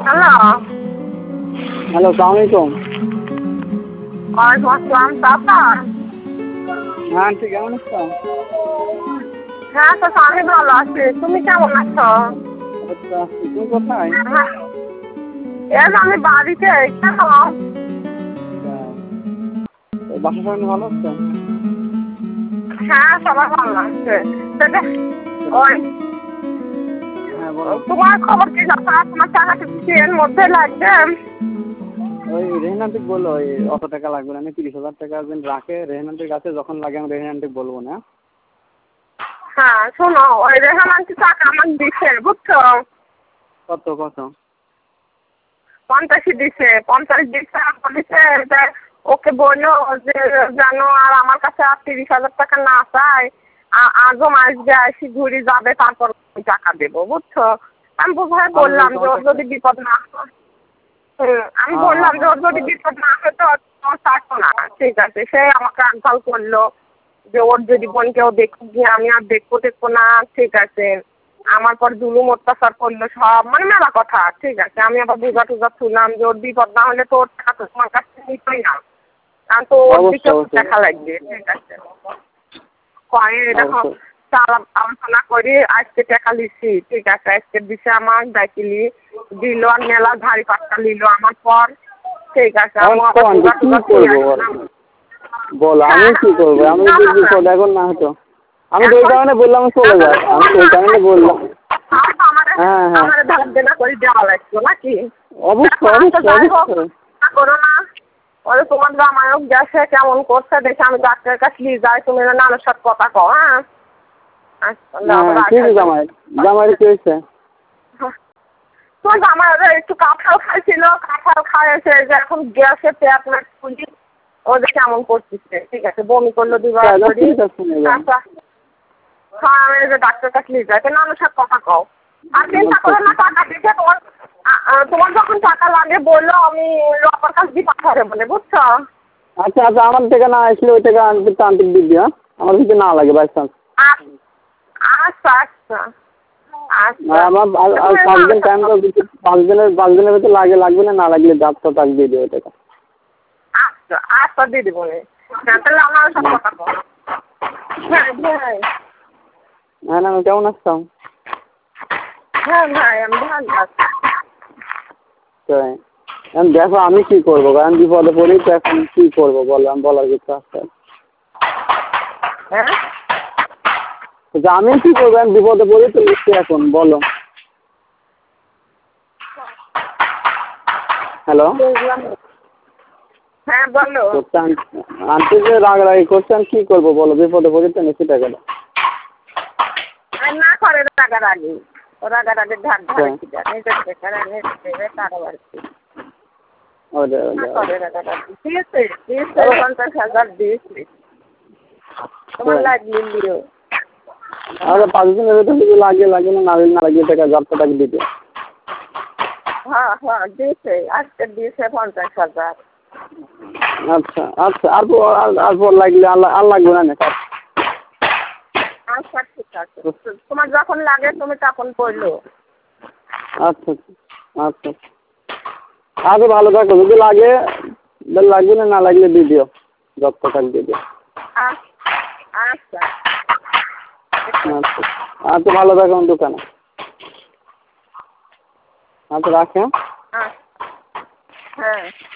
Hello. Hello, আসসালামু আলাইকুম। ওয়ালাইকুম আসসালাম। চাচা? হ্যাঁ আন্টি, কেমন আছো? হ্যাঁ চাচা, আমি ভালো আছি। তুমি কেমন আছো? আচ্ছা, তুমি কোথায়? হ্যাঁ, এই যে আমি বাড়িতে। কেন? বাসা সবাই ভালো আছে? হ্যাঁ, সবাই ভালো আছে। ওই হ্যাঁ বলো। তোমার খবর কি চাচা? তোমার টাকাটা কি এর মধ্যে লাগবে? ওই রেহান আন্টি বললো ওই অত টাকা লাগবে না, আমি 30,000 টাকা রাখে রেহান আন্টির কাছে, যখন লাগে আমি রেহান আন্টি বলবো না। হ্যাঁ শোনো, ওই রেহান আন্টি টাকা আমাকে দিছে, বুঝছো? কত কত? 50 দিছে, 50 দিছে। আর বলেছে যে ওকে বললো যে যেন আর আমার কাছে আর 30,000 টাকা না চায়, আজও আসবে, আসি ঘুরে যাবে, তারপর টাকা দেবো, বুঝছো? আমি বোঝায় বললাম যে ওর যদি বিপদ না হয়। আমি বললাম যে ওর যদি বিপদ না হয় তো থাকতো না। ঠিক আছে, সে আমাকে আনফল করলো যে ওর যদি বোনকেও দেখুক গিয়ে আমি আর দেখবো না। ঠিক আছে, আমার পর জুলুম অত্যাচার করলো সব, মানে মেলা কথা। ঠিক আছে, আমি আবার বুঝা টুজা শুনলাম যে ওর বিপদ না হলে তো ওর টাকা তো তোমার কাছ থেকে নিতই না, কারণ তো ওর দিকে দেখা লাগবে। ঠিক আছে, কয়ে দেখো আলোচনা করি, আজকে টাকা লিছি। ঠিক আছে, আজকে দিছে আমার ডাকিলি দিল, আর মেলা ধারি পাট্টা নিল আমার পর। ঠিক আছে, আমি আবার বুঝা টুজা বলো আমি কি করবো? আমি যদি বিপদ এখন না হতো, আমি তো ওই কারণে বললাম চলে যাক, আমি তো ওই কারণে বললাম। হ্যাঁ হ্যাঁ, আমার ধার দেনা করে দেওয়া লাগতো নাকি? অবশ্যই অবশ্যই অবশ্যই। করো না, ওরে তোমার জামাইক গেছে কেমন করছে দেখে আমি ডাক্তারের কাছে নিয়ে যাই, তুমি নামের সাথে কথা কও। হ্যাঁ ঠিক আছে, জামাই কি হয়েছে? তোমার জামাই একটু কাঁঠাল খাইছিল, কাঁঠাল খাইছে যে এখন গ্যাসে পেট মেট ফুলি, ওদের কেমন করতেছে। ঠিক আছে, বমি করলো দুবার করি। হ্যাঁ, আমি যে ডাক্তার কাছে নিয়ে যাই, নামের সাথে কথা কও। আর চিন্তা করো না, টাকা দিতে তোমার যখন টাকা লাগে বললো, আমি আপনার কাছে দিয়ে পাঠাবে বলে, বুঝছো? আচ্ছা আচ্ছা, আমার থেকে না আসলে ওই টাকা আন্টি দিবি। হ্যাঁ, আমার যদি না লাগে বাই চান্স। আচ্ছা আচ্ছা আমার 5 দিন টাইম দাও, 5 দিনের ভিতরে লাগবে না লাগলে ডাক্তার টাক দিয়ে দেবে টাকা। আচ্ছা আচ্ছা দিয়ে দেবো। তাহলে আমার সাথে কথা কও। হ্যাঁ ভাই। হ্যাঁ না, কেমন আসতাম? হ্যাঁ ভাই, আমি ভালো আছি। তাই এখন দেখো আমি কি করবো, কারণ বিপদে পড়ি তো, এখন কি করবো বলো, আমি বলার কিছু আছে? হ্যাঁ, আমি কি করবো, আমি বিপদে পড়ি তো লিখছি, এখন বলো। হ্যালো, হ্যাঁ বলো। আন্টি যে রাগারাগি করছেন, কি করবো বলো, বিপদে পড়ি তো নিচ্ছি টাকাটা। না করে রাগারাগি, রাগারাগি ধার ধারে নিজের টাকা দেবে টাকা বাড়ছে। দিয়েছে 50,000 দিয়েছে, তোমার লাগলি দিও। আচ্ছা, 5 দিনের ভিতরে যদি লাগে না লাগলে টাকা টাকা দিতে। হ্যাঁ হ্যাঁ দিয়েছে, আজকে দিয়েছে 50,000। আচ্ছা আচ্ছা, আর লাগলে আর লাগবে না। আচ্ছা ঠিক আছে, তোমার যখন লাগে তুমি তখন বললো। আচ্ছা আচ্ছা আচ্ছা, ভালো থাকো, যদি লাগবে না লাগলে দিয়ে দিও, যত টাকা দিয়ে দিও। আচ্ছা আচ্ছা আচ্ছা, ভালো থাকো দোকানে। আচ্ছা রাখে। হ্যাঁ।